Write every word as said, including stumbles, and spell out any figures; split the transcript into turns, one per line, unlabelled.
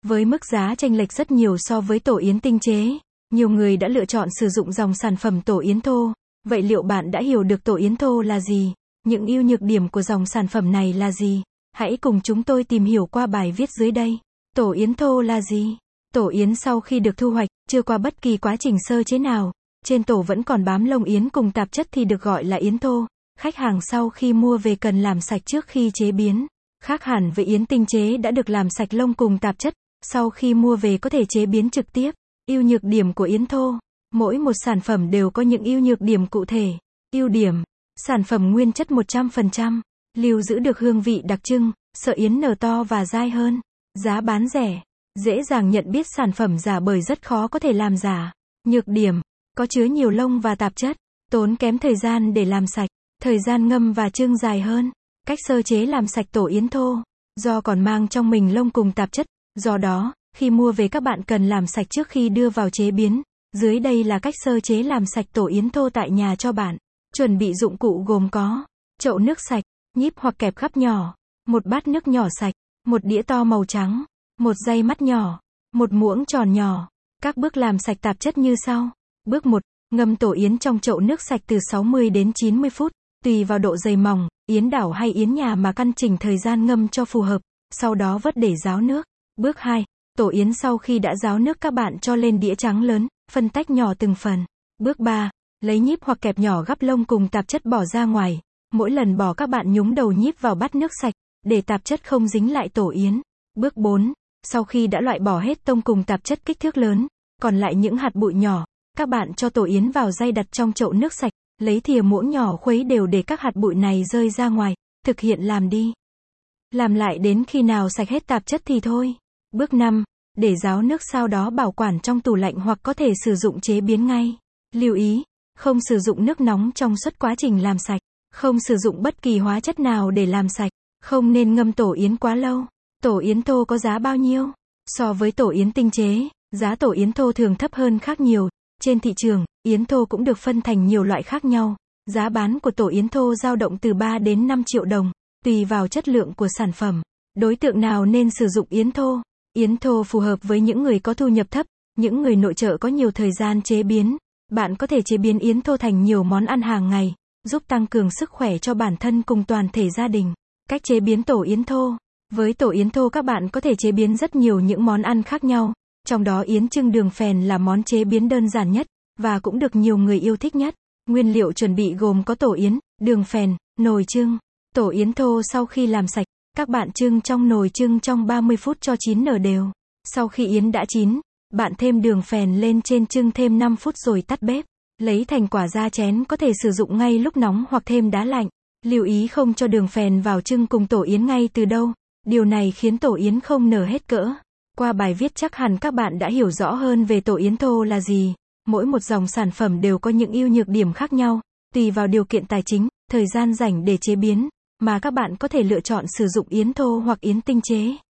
Với mức giá chênh lệch rất nhiều so với tổ yến tinh chế, nhiều người đã lựa chọn sử dụng dòng sản phẩm tổ yến thô. Vậy liệu bạn đã hiểu được tổ yến thô là gì? Những ưu nhược điểm của dòng sản phẩm này là gì? Hãy cùng chúng tôi tìm hiểu qua bài viết dưới đây. Tổ yến thô là gì? Tổ yến sau khi được thu hoạch, chưa qua bất kỳ quá trình sơ chế nào, trên tổ vẫn còn bám lông yến cùng tạp chất thì được gọi là yến thô. Khách hàng sau khi mua về cần làm sạch trước khi chế biến. Khác hẳn với yến tinh chế đã được làm sạch lông cùng tạp chất, sau khi mua về có thể chế biến trực tiếp. Ưu nhược điểm của yến thô. Mỗi một sản phẩm đều có những ưu nhược điểm cụ thể. Ưu điểm: sản phẩm nguyên chất một trăm phần trăm, lưu giữ được hương vị đặc trưng, sợi yến nở to và dai hơn. Giá bán rẻ, dễ dàng nhận biết sản phẩm giả bởi rất khó có thể làm giả. Nhược điểm: có chứa nhiều lông và tạp chất, tốn kém thời gian để làm sạch, thời gian ngâm và chưng dài hơn. Cách sơ chế làm sạch tổ yến thô. Do còn mang trong mình lông cùng tạp chất, do đó, khi mua về các bạn cần làm sạch trước khi đưa vào chế biến. Dưới đây là cách sơ chế làm sạch tổ yến thô tại nhà cho bạn. Chuẩn bị dụng cụ gồm có: chậu nước sạch, nhíp hoặc kẹp gắp nhỏ, một bát nước nhỏ sạch, một đĩa to màu trắng, một dây mắt nhỏ, một muỗng tròn nhỏ. Các bước làm sạch tạp chất như sau. Bước một. Ngâm tổ yến trong chậu nước sạch từ sáu mươi đến chín mươi phút, tùy vào độ dày mỏng, yến đảo hay yến nhà mà căn chỉnh thời gian ngâm cho phù hợp, sau đó vớt để ráo nước. Bước hai. Tổ yến sau khi đã ráo nước các bạn cho lên đĩa trắng lớn, phân tách nhỏ từng phần. Bước ba. Lấy nhíp hoặc kẹp nhỏ gắp lông cùng tạp chất bỏ ra ngoài. Mỗi lần bỏ các bạn nhúng đầu nhíp vào bát nước sạch, để tạp chất không dính lại tổ yến. Bước bốn. Sau khi đã loại bỏ hết tông cùng tạp chất kích thước lớn, còn lại những hạt bụi nhỏ, các bạn cho tổ yến vào day đặt trong chậu nước sạch, lấy thìa muỗng nhỏ khuấy đều để các hạt bụi này rơi ra ngoài. Thực hiện làm đi làm lại đến khi nào sạch hết tạp chất thì thôi. Bước năm. Để ráo nước sau đó bảo quản trong tủ lạnh hoặc có thể sử dụng chế biến ngay. Lưu ý, không sử dụng nước nóng trong suốt quá trình làm sạch, không sử dụng bất kỳ hóa chất nào để làm sạch, không nên ngâm tổ yến quá lâu. Tổ yến thô có giá bao nhiêu? So với tổ yến tinh chế, giá tổ yến thô thường thấp hơn khác nhiều. Trên thị trường, yến thô cũng được phân thành nhiều loại khác nhau. Giá bán của tổ yến thô dao động từ ba đến năm triệu đồng, tùy vào chất lượng của sản phẩm. Đối tượng nào nên sử dụng yến thô? Yến thô phù hợp với những người có thu nhập thấp, những người nội trợ có nhiều thời gian chế biến. Bạn có thể chế biến yến thô thành nhiều món ăn hàng ngày, giúp tăng cường sức khỏe cho bản thân cùng toàn thể gia đình. Cách chế biến tổ yến thô. Với tổ yến thô các bạn có thể chế biến rất nhiều những món ăn khác nhau, trong đó yến chưng đường phèn là món chế biến đơn giản nhất, và cũng được nhiều người yêu thích nhất. Nguyên liệu chuẩn bị gồm có tổ yến, đường phèn, nồi chưng. Tổ yến thô sau khi làm sạch, các bạn chưng trong nồi chưng trong ba mươi phút cho chín nở đều. Sau khi yến đã chín, bạn thêm đường phèn lên trên chưng thêm năm phút rồi tắt bếp. Lấy thành quả ra chén có thể sử dụng ngay lúc nóng hoặc thêm đá lạnh. Lưu ý không cho đường phèn vào chưng cùng tổ yến ngay từ đâu. Điều này khiến tổ yến không nở hết cỡ. Qua bài viết chắc hẳn các bạn đã hiểu rõ hơn về tổ yến thô là gì. Mỗi một dòng sản phẩm đều có những ưu nhược điểm khác nhau, tùy vào điều kiện tài chính, thời gian rảnh để chế biến, mà các bạn có thể lựa chọn sử dụng yến thô hoặc yến tinh chế.